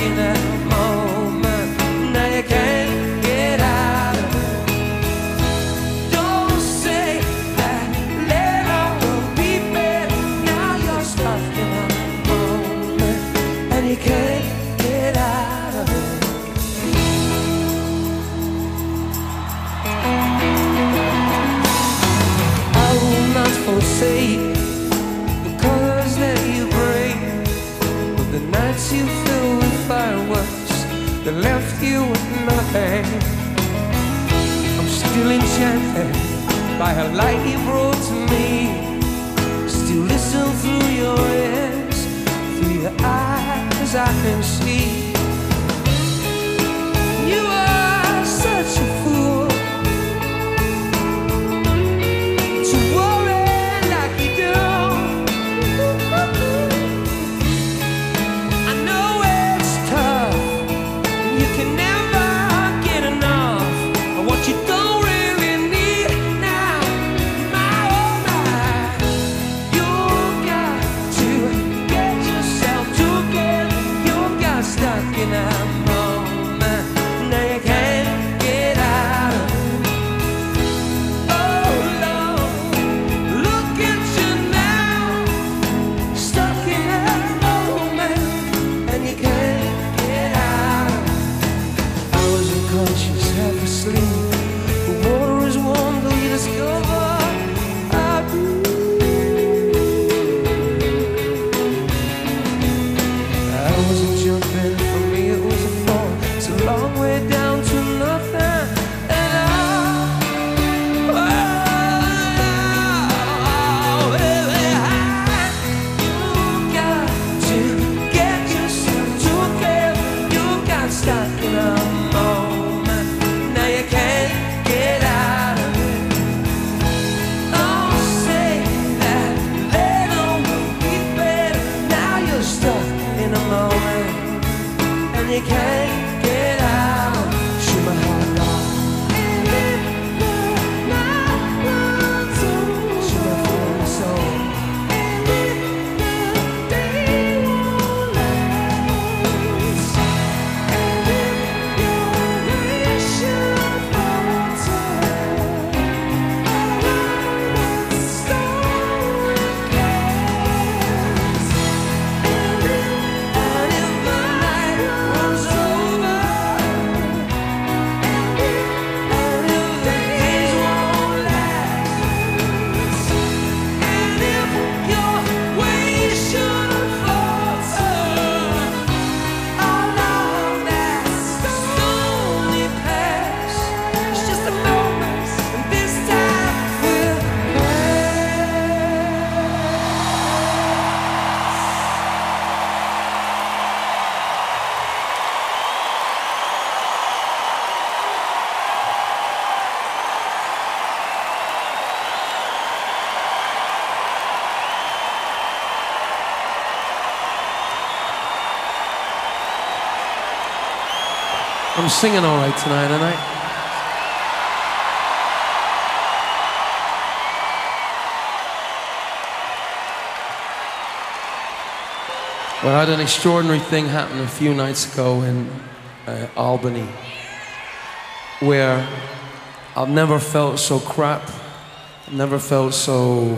in that moment. Now you can't get out of it. Don't say that later will be better. Now you're stuck in that moment, and you can't get out of it. I will not forsake the colors that you bring, but the nights you fill with fireworks that left you with nothing. I'm still enchanted by a light you brought to me. Still listen through your ears, through your eyes I can see. You are such a fool to worry like you do. I know it's tough, and you can never get enough of what you don't really need now. My oh my, you've got to get yourself together. You got stuck in that moment. Now you can't get out of it. Oh Lord, look at you now, stuck in that moment, and you can't get out of it. I was unconscious, half asleep, but water is warm till you discover I breathe. I wasn't jumping, for me it was a fall. It's a long way down to nothing at all. Oh, baby, you got to get yourself together. You got stuck in a moment. Now you can't get out of it. Don't say that later will be better. Now you're stuck in a moment, and you can't get out. Shoot my heart off. Shoot my feeling soul. And if the night runs over, and if the days won't last, and if your ways should falter, all of that only pass. It's just a moment, and this time will I'm singing all right tonight, aren't I? Well, I had an extraordinary thing happen a few nights ago in Albany, where I've never felt so crap, never felt so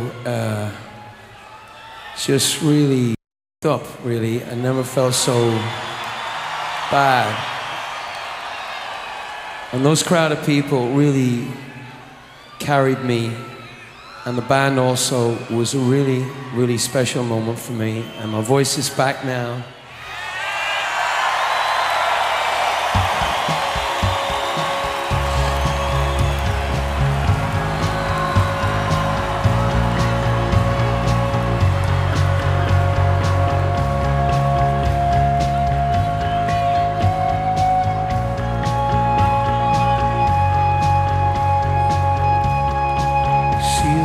just really up, really. I never felt so bad. And those crowd of people really carried me. And the band also was a really, really special moment for me. And my voice is back now.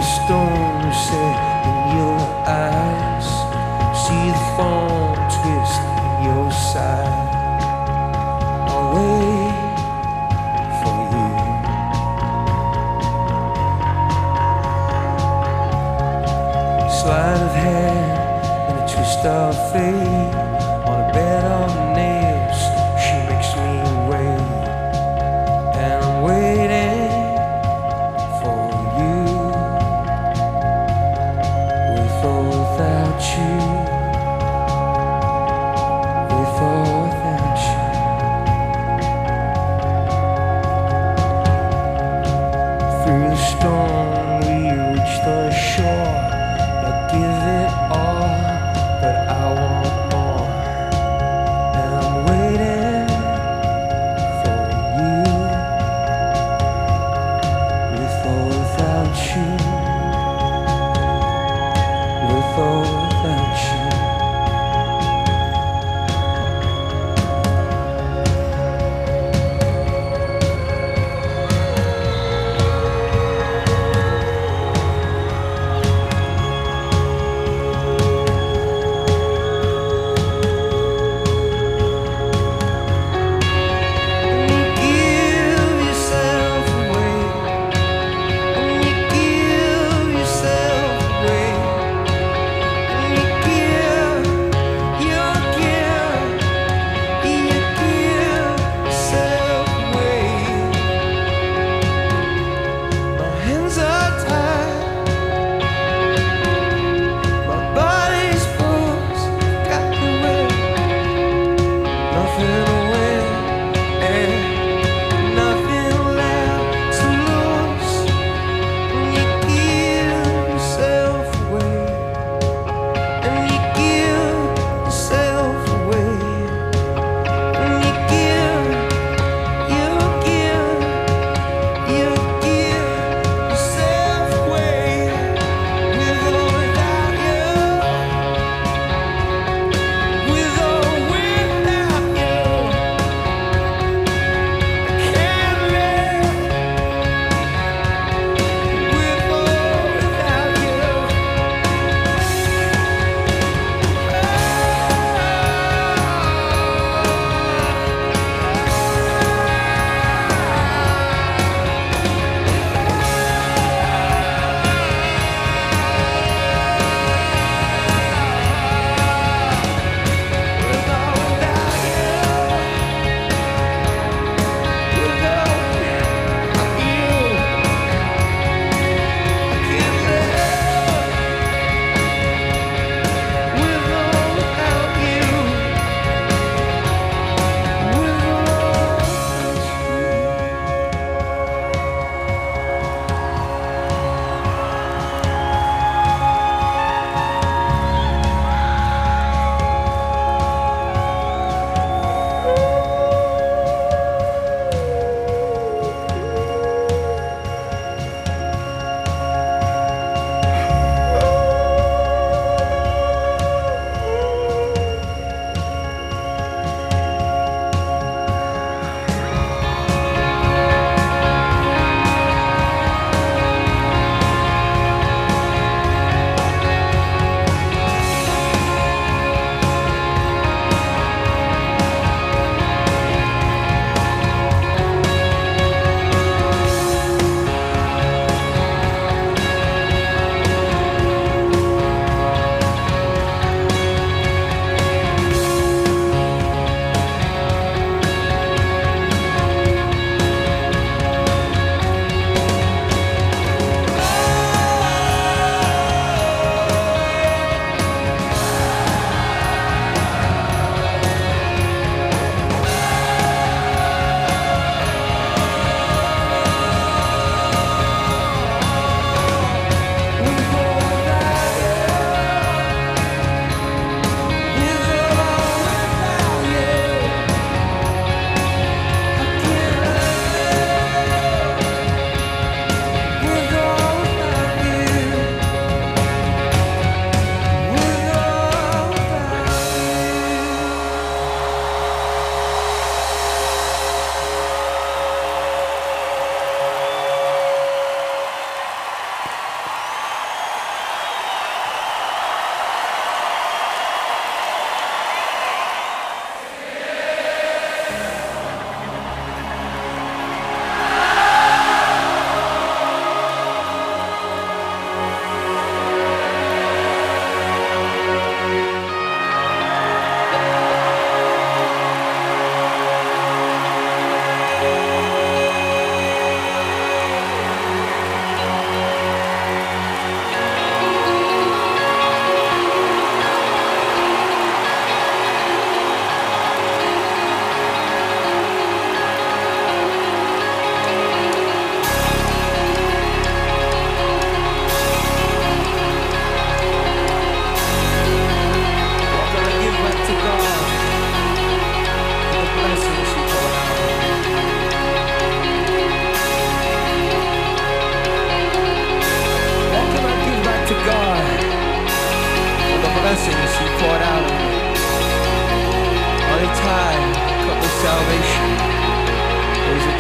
Storm set in your eyes, see the foam twist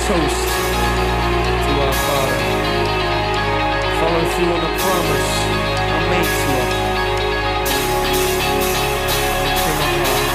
toast to our Father. Follow through on the promise I made to her. To my heart.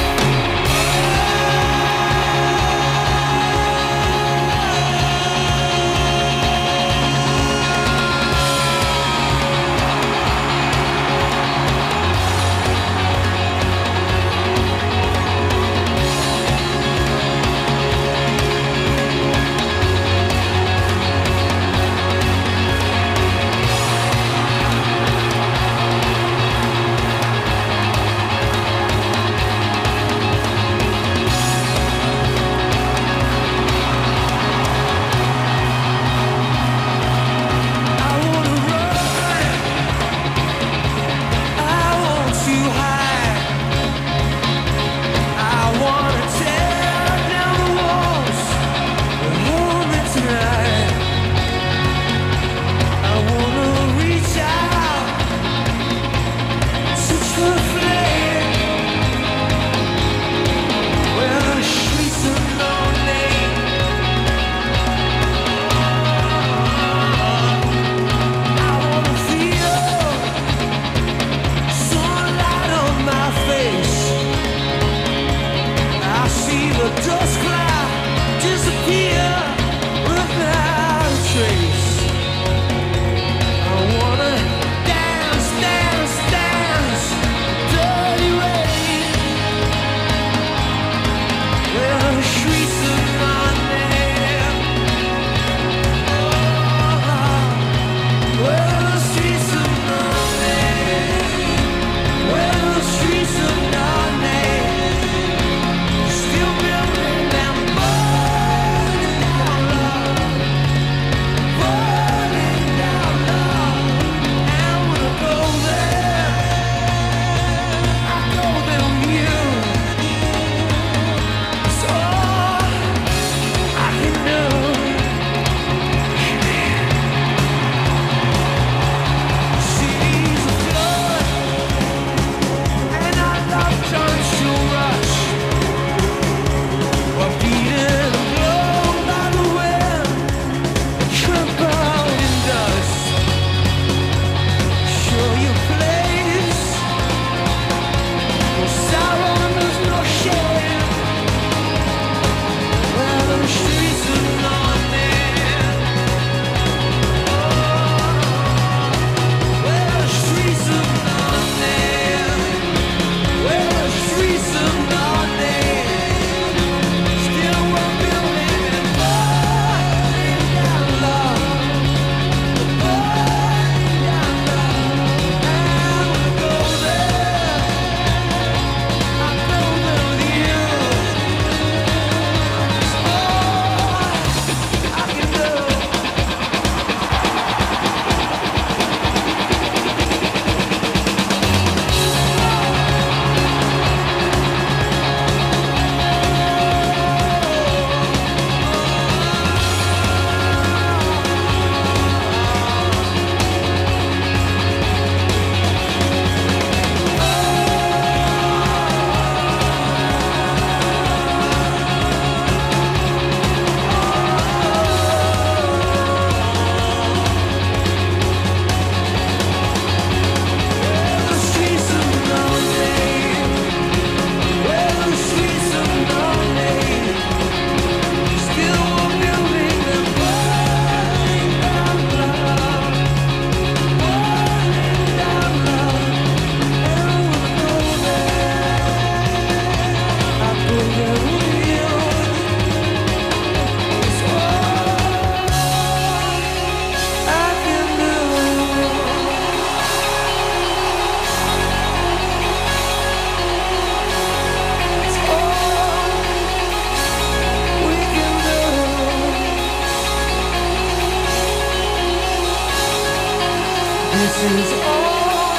This is all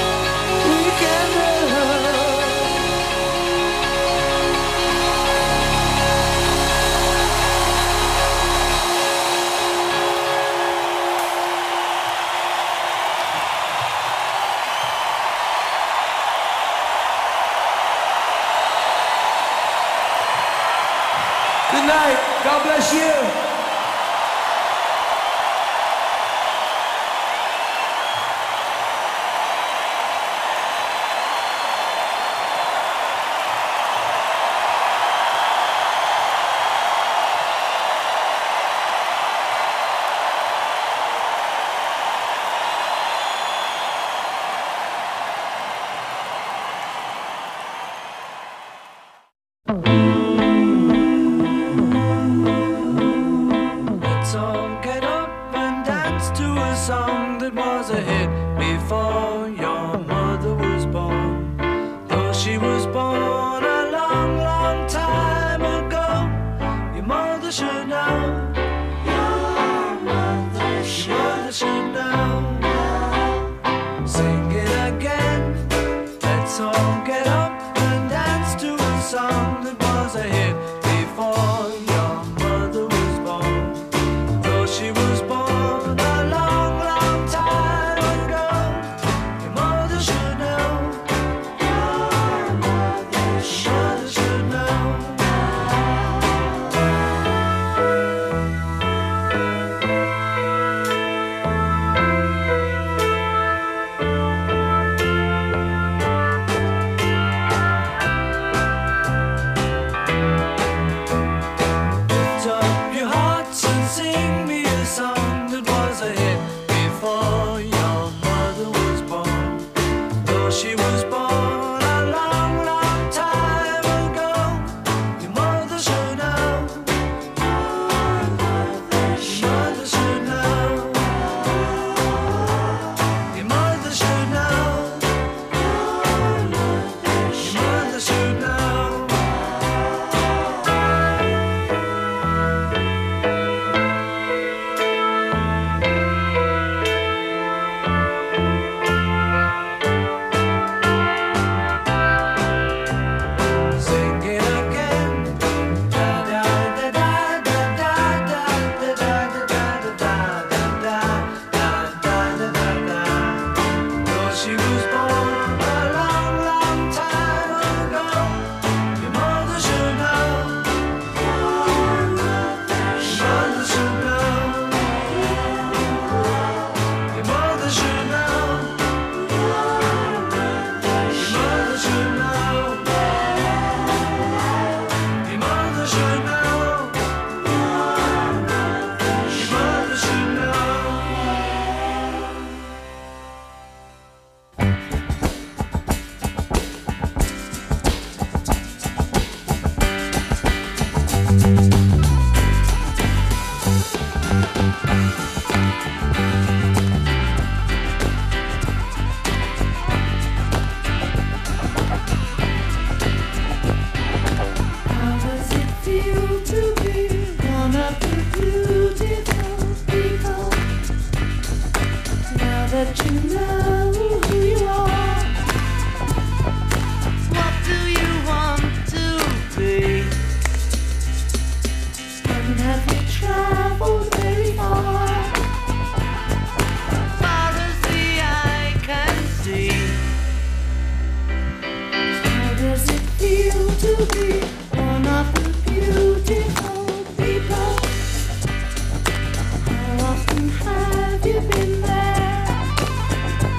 we can do. Good night. God bless you. Let's all get up and dance to a song that was a hit before your mother was born. Though she was born a long, long time ago, your mother should know. Your mother should know. Sing it again. Let's all get up and dance to a song that was a hit before your mother was born. Though she was born a long, long time ago, your mother should know. Your mother should know. Lift up your hearts and sing me a song that was a hit before your mother was born. Though she was born a long, long time ago, your mother should know. Your mother should know. Your mother should know. Your mother should know. Sing it again. Da da da da da da da da da da da da da da. Though she was born a long, long time ago, your mother should know. Your mother should know. Your mother should know. Your mother should know. Your mother should know. Your mother should know. How does it feel to be one of the beautiful people? Now that you know who you are, what do you want to be? And have you traveled very far? Far as the eye can see. How does it feel to be one of the beautiful people? How often have you been there?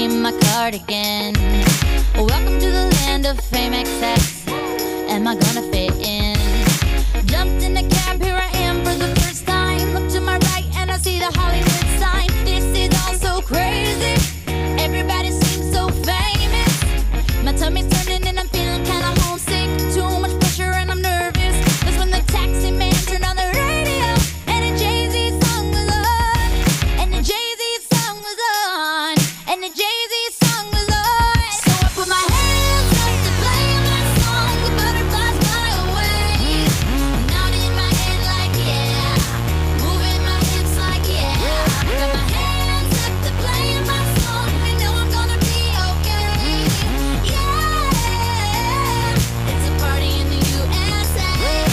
me my cardigan. Welcome to the land of fame excess. Am I gonna fit in? Jumped in the cab, here I am for the first time. Look to my right and I see the Hollywood sign. This is all so crazy. Everybody seems so famous. My tummy's turning and I'm feeling kinda homesick. Too much pressure and I'm nervous. That's when the taxi man turned on the radio and a Jay-Z song was on. And the Jay-Z song was on. And the Jay-Z song was on. So I put my hands up to play my song. The butterflies fly away. Nodding my head like yeah. Moving my hips like yeah. Got my hands up to play my song. I know I'm gonna be okay. Yeah. It's a party in the USA.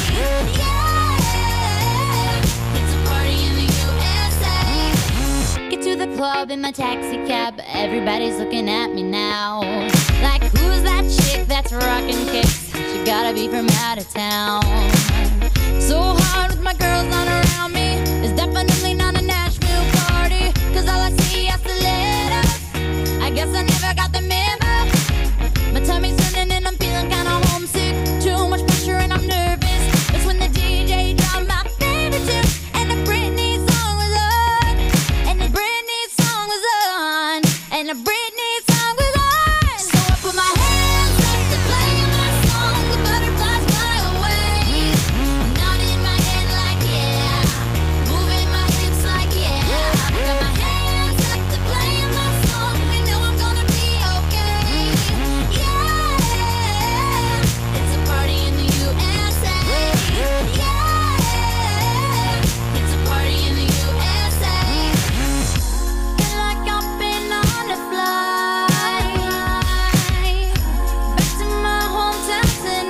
Yeah. It's a party in the USA. Get to the club in my taxi cab. Everybody's looking at me now. Like, who's that chick that's rocking kicks? She gotta be from out of town. So hard with my girls not around me. It's definitely not a Nashville party. Cause all I see are stilettos. I guess I never got the memo. My tummy's turning and I'm feeling kinda homesick. Too much pressure and I'm nervous. That's when the DJ dropped my favorite tune. And the Britney song was on. And the Britney song was on. And the Britney song was on. So I put my hands up to play my song. The butterflies fly away. Nodding my head like yeah. Moving my hips like yeah. Got my hands up to play my song. I know I'm gonna be okay. Yeah. It's a party in the USA. Yeah. It's a party in the USA. Feel like I've been on a flight back to my hometown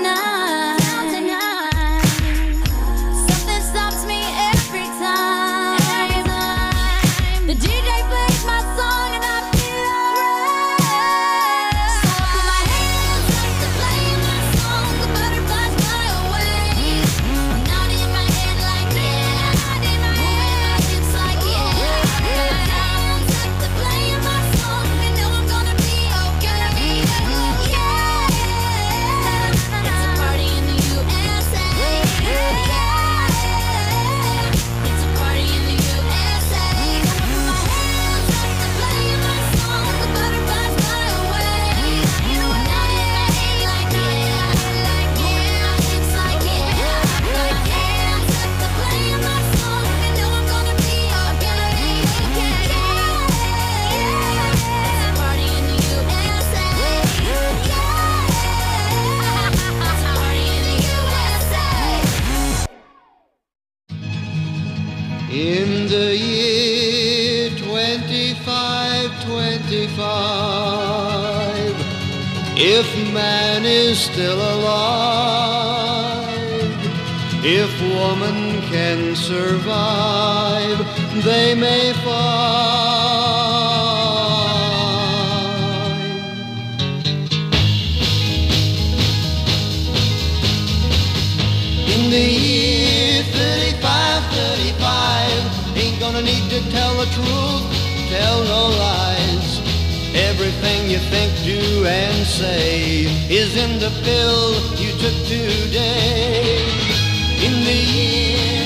tonight. Something stops me every time. The DJ plays my song and I feel alright. So I put my hands up to play my song. The butterflies fly away. Nodding my head like yeah. Moving my hips like yeah. Got my hands up to play my song. I know I'm gonna be okay. Yeah. It's a party in the USA. Yeah. It's a party in the USA. I put my hands up to play my song. The butterflies fly away. Nodding my head like yeah. Moving my hips like yeah. Got my hands up to play my song. I know I'm gonna be okay. Yeah. It's a party in the USA. Yeah. It's a party in the USA. In the year 2525, if man is still alive, if woman can survive, they may find. In the year 35, ain't gonna need to tell the truth, tell no lies. Everything you think, do, and say is in the pill you took today. In the year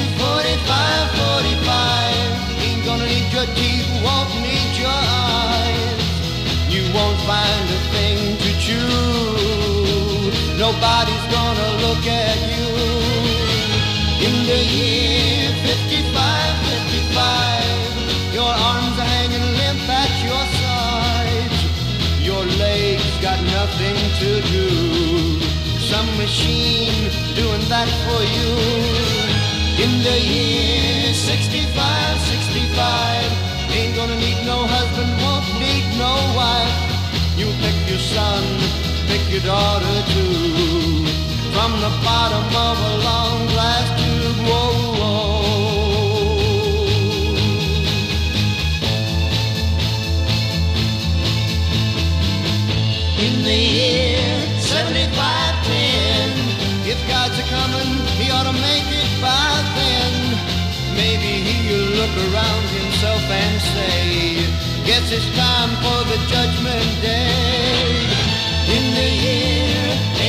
45, ain't gonna need your teeth, won't need your eyes. You won't find a thing to chew, nobody's gonna look at you. In the year 55, your arms are hanging limp at your sides. Your legs got nothing to do. Some machine doing that for you. In the year 65, ain't gonna need no husband, won't need no wife. You pick your son, pick your daughter too. From the bottom of a long glass tube, whoa, whoa. In the year 7510, if God's a-comin', he ought to make it by then. Maybe he'll look around himself and say, Guess it's time for the judgment day. In the year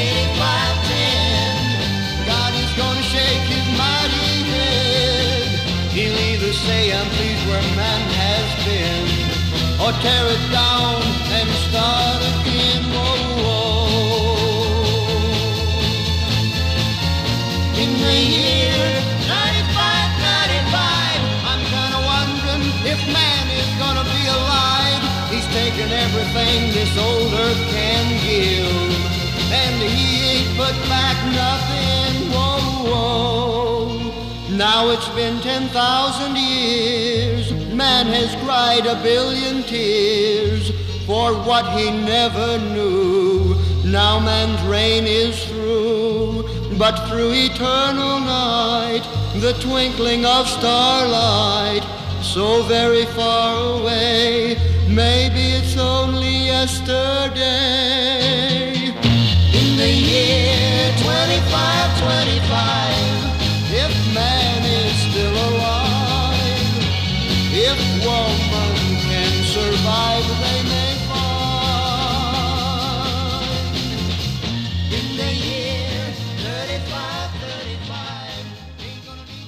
8510, God is gonna shake his mighty head. He'll either say, I'm pleased where man has been, or tear it down and start again. Whoa, whoa. In the year 9595, I'm kinda wondering if man is gonna be alive. He's taken everything this old earth can give, and he ain't put back nothing. Whoa, whoa. Now it's been 10,000 years. Man has cried a billion tears for what he never knew. Now man's reign is through, but through eternal night, the twinkling of starlight, so very far away, maybe it's only yesterday. In the year 2525, if man is still alive, if woman can survive, they may find. In the year 3535, ain't gonna be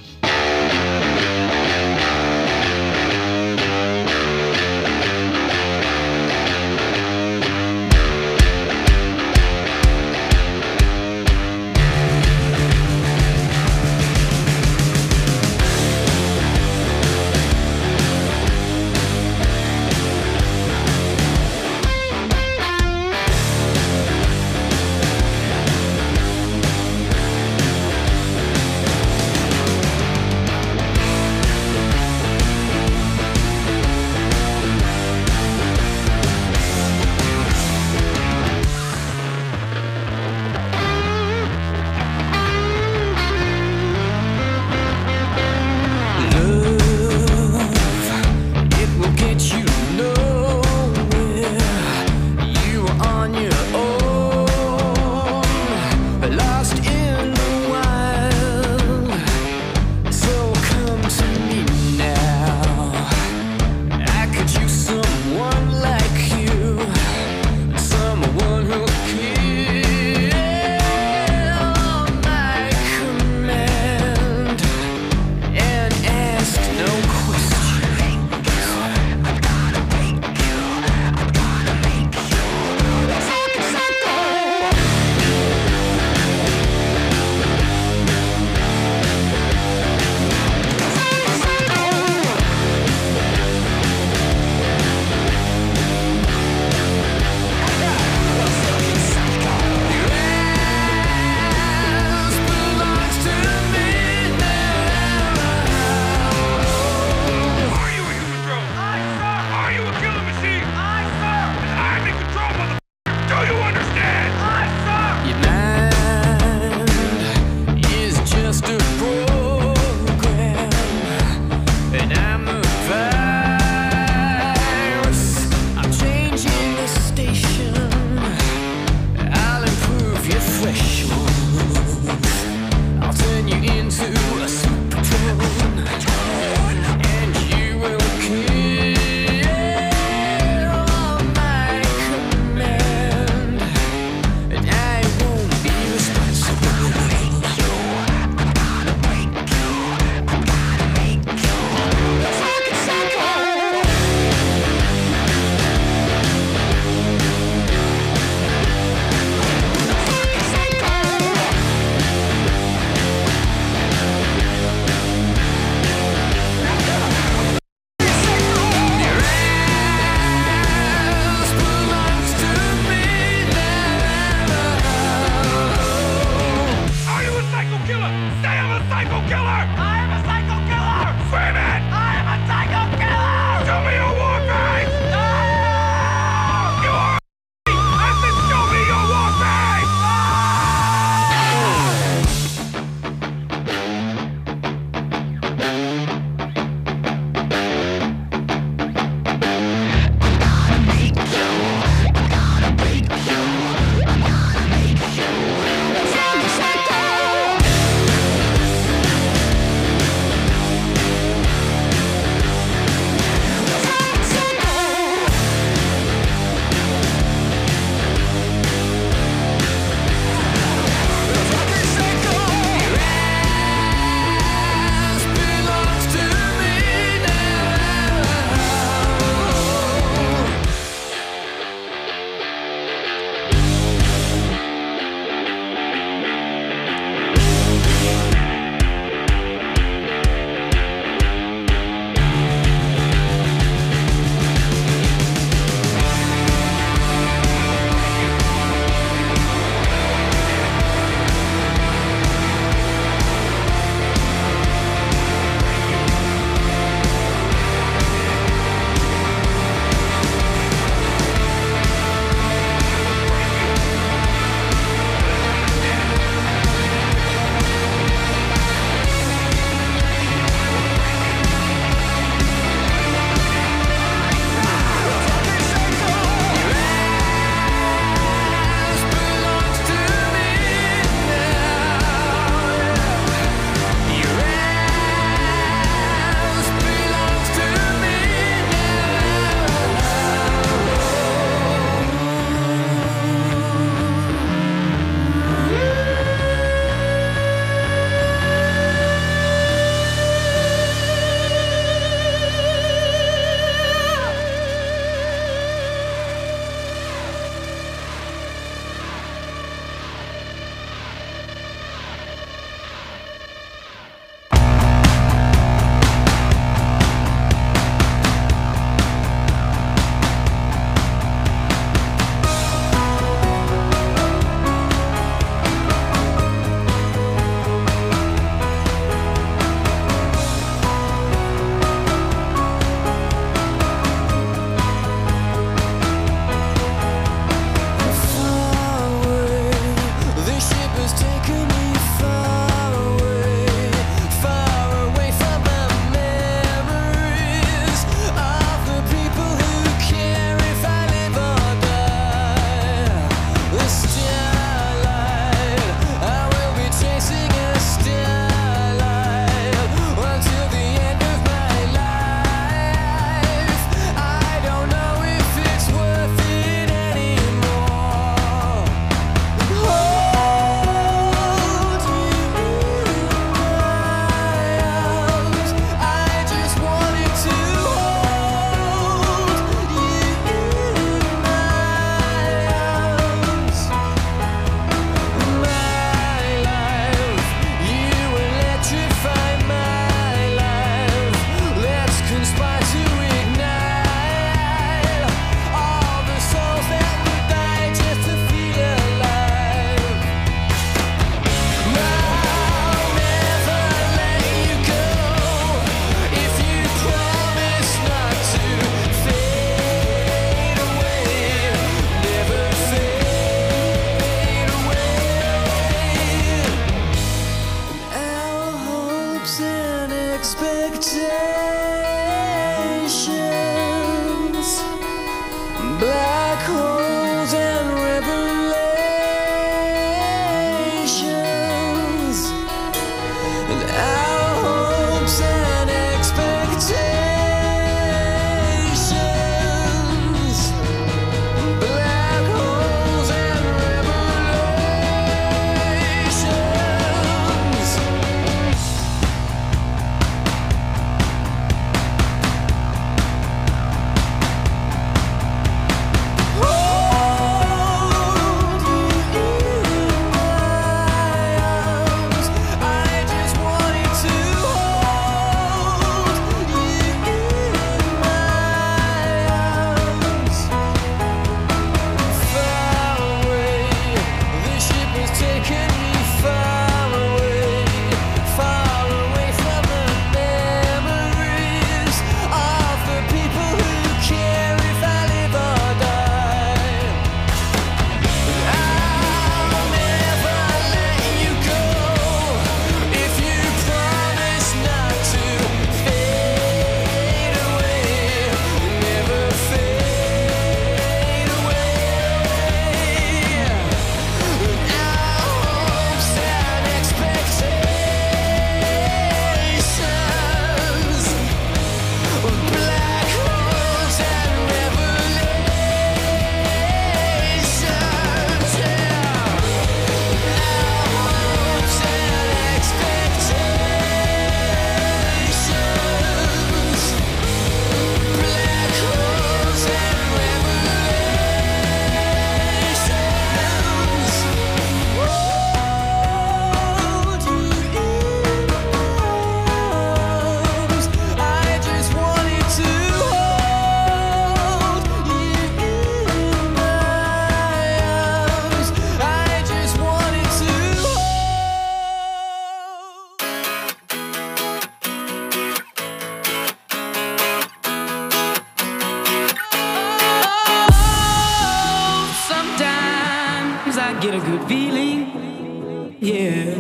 get a good feeling, yeah.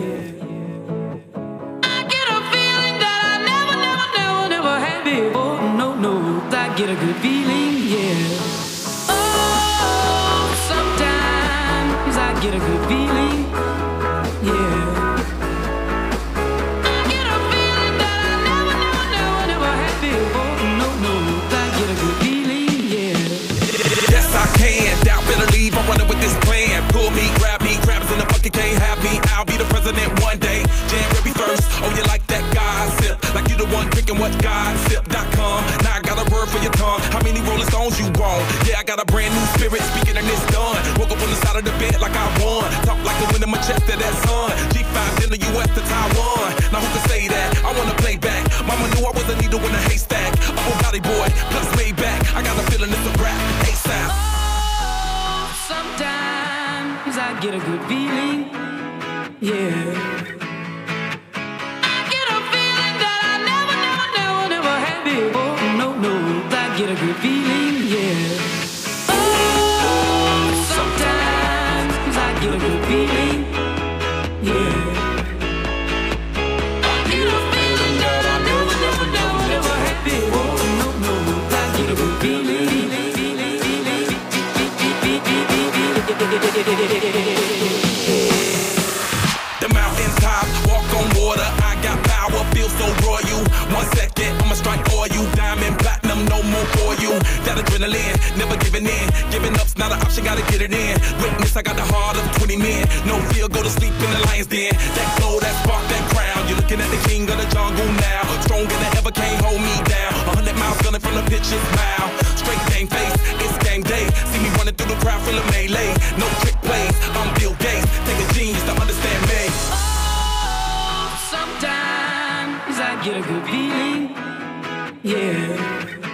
I get a feeling that I never had before. No, I get a good feeling, yeah. Oh, sometimes I get a good feeling, yeah. I get a feeling that I never had before. No, I get a good feeling, yeah. Yes, I can. Doubt, better leave. I'm running with this plan. Pull me, grab me, crabs in the bucket can't have me. I'll be the president one day. January 1st. Oh, you like that gossip? Like you the one drinking what gossip.com. Now I got a word for your tongue. How many Rolling Stones you want? Yeah, I got a brand new spirit speaking and it's done. Woke up on the side of the bed like I won. Talk like the wind in my chest to that sun. G5 in the US to Taiwan. Now who can say that? I wanna play back. Mama knew I was a needle in a haystack. A Bugatti boy, plus Maybach. I got a feeling it's a rap. ASAP. Sometimes I get a good feeling, yeah. I get a feeling that I never had before. No, I get a good feeling, yeah. Oh, sometimes I get a good feeling, yeah. I get a feeling that I never had before. No, I get a good feeling. The mountain top, walk on water. I got power, feel so royal. 1 second, I'ma strike oil. Diamond, platinum, no more for you. That adrenaline, never giving in. Giving up's not an option, gotta get it in. Witness, I got the heart of 20 men. No fear, go to sleep in the lion's den. That glow, that spark, that crown. You're looking at the king of the jungle now. Stronger than ever, can't hold me down. 100 miles gunning from the pitcher's mouth. Straight game face, it's game day. See me running through the crowd full of melee. No trick plays, I'm Bill Gates. Take a genius to understand me. Oh, sometimes I get a good feeling, yeah.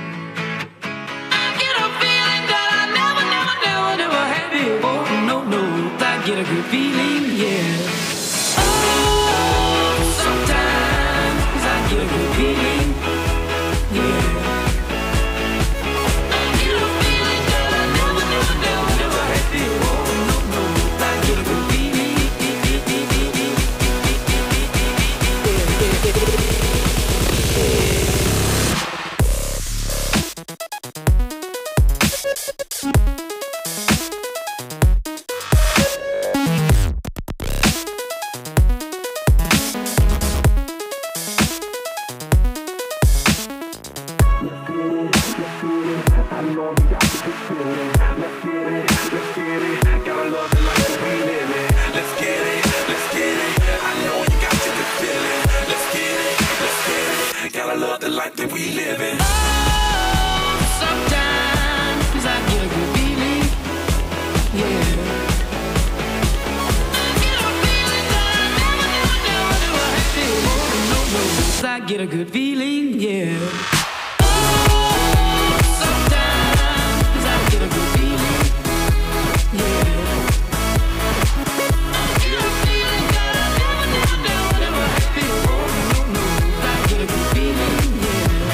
I get a feeling that I never had before. No, I get a good feeling, yeah. Oh, sometimes I get a good feeling, yeah. I get a feeling that I never had before. No, I get a good feeling. Get a good feeling, yeah. Oh, sometimes I get a good feeling, yeah. I get a feeling that I never had before. No, I get a good feeling, yeah.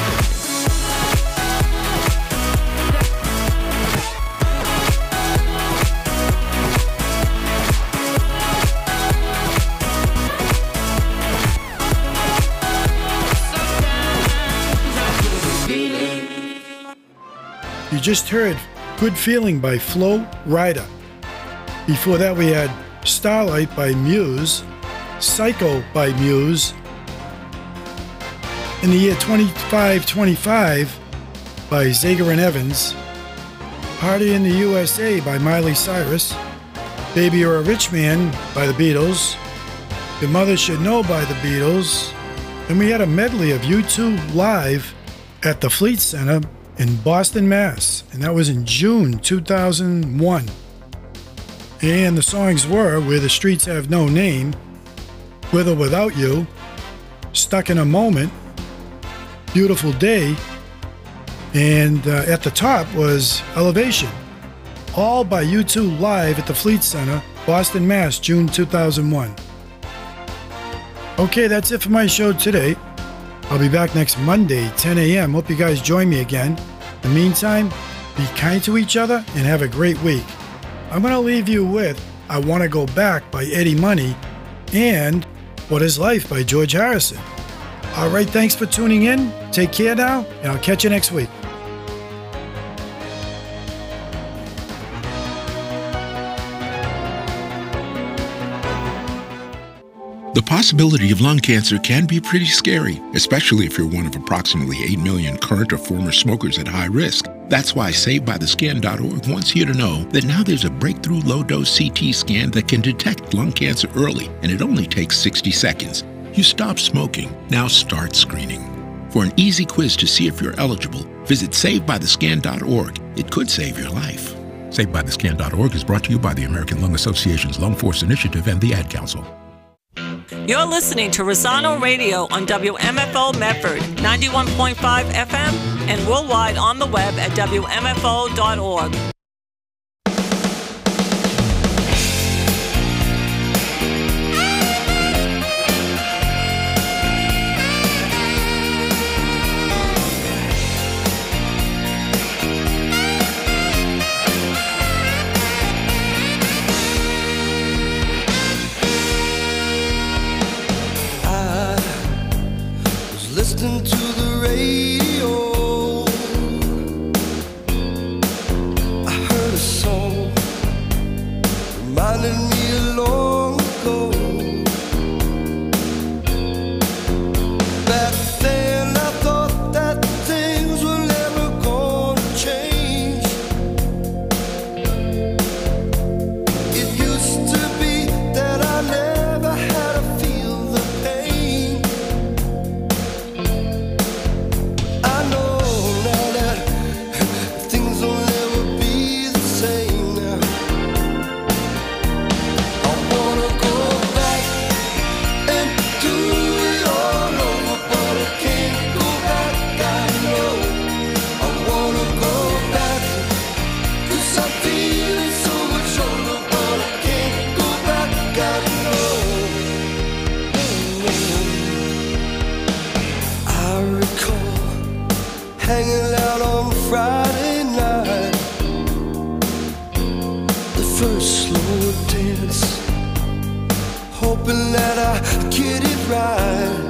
You just heard Good Feeling by Flo Rida. Before that we had Starlight by Muse, Psycho by Muse. In the year 2525 by Zager and Evans, Party in the USA by Miley Cyrus, Baby You're a Rich Man by the Beatles, Your Mother Should Know by the Beatles, and we had a medley of U2 live at the Fleet Center in Boston, Mass, and that was in June 2001. And the songs were Where the Streets Have No Name, With or Without You, Stuck in a Moment, Beautiful Day, and at the top was Elevation, all by U2 live at the Fleet Center, Boston, Mass, June 2001. Okay, that's it for my show today. I'll be back next Monday, 10 a.m. Hope you guys join me again. In the meantime, be kind to each other and have a great week. I'm going to leave you with I Want to Go Back by Eddie Money, and What Is Life by George Harrison. All right, thanks for tuning in. Take care now, and I'll catch you next week. The possibility of lung cancer can be pretty scary, especially if you're one of approximately 8 million current or former smokers at high risk. That's why SaveByTheScan.org wants you to know that now there's a breakthrough low-dose CT scan that can detect lung cancer early, and it only takes 60 seconds. You stop smoking, now start screening. For an easy quiz to see if you're eligible, visit SaveByTheScan.org. It could save your life. SaveByTheScan.org is brought to you by the American Lung Association's Lung Force Initiative and the Ad Council. You're listening to Rosano Radio on WMFO Medford, 91.5 FM, and worldwide on the web at WMFO.org. Listening to the radio, I heard a song reminded me of long ago. Back then I thought that things were never gonna change. It used to be that I never had to feel the pain. I know now that things will never be the same now. I wanna go back and do it all over, but I can't go back, I know. I wanna go back, 'cause I'm feeling so much older, but I can't go back, I know. I recall hanging out on Friday night, the first slow dance, hoping that I get it right.